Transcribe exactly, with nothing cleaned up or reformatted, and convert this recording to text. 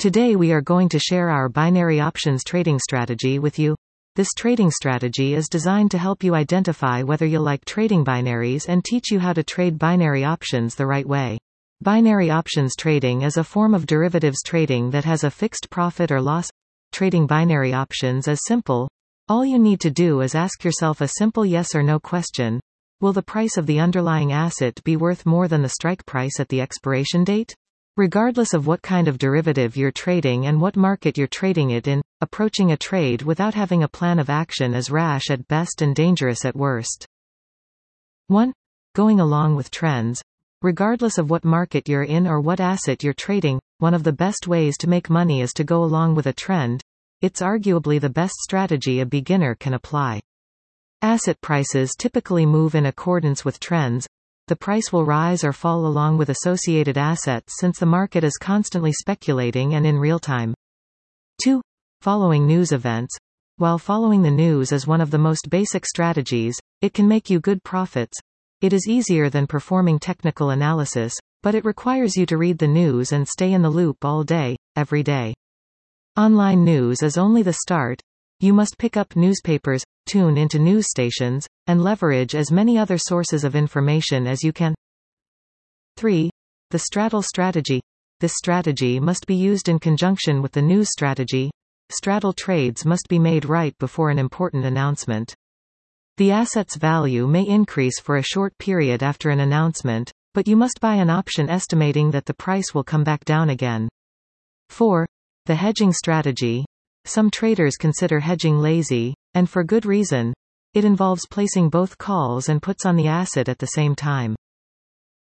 Today we are going to share our binary options trading strategy with you. This trading strategy is designed to help you identify whether you like trading binaries and teach you how to trade binary options the right way. Binary options trading is a form of derivatives trading that has a fixed profit or loss. Trading binary options is simple. All you need to do is ask yourself a simple yes or no question. Will the price of the underlying asset be worth more than the strike price at the expiration date? Regardless of what kind of derivative you're trading and what market you're trading it in, approaching a trade without having a plan of action is rash at best and dangerous at worst. one. Going along with trends. Regardless of what market you're in or what asset you're trading, one of the best ways to make money is to go along with a trend. It's arguably the best strategy a beginner can apply. Asset prices typically move in accordance with trends. The price will rise or fall along with associated assets since the market is constantly speculating and in real time. two. Following news events. While following the news is one of the most basic strategies, it can make you good profits. It is easier than performing technical analysis, but it requires you to read the news and stay in the loop all day, every day. Online news is only the start. You must pick up newspapers, tune into news stations, and leverage as many other sources of information as you can. three. The straddle strategy. This strategy must be used in conjunction with the news strategy. Straddle trades must be made right before an important announcement. The asset's value may increase for a short period after an announcement, but you must buy an option estimating that the price will come back down again. four. The hedging strategy. Some traders consider hedging lazy, and for good reason. It involves placing both calls and puts on the asset at the same time.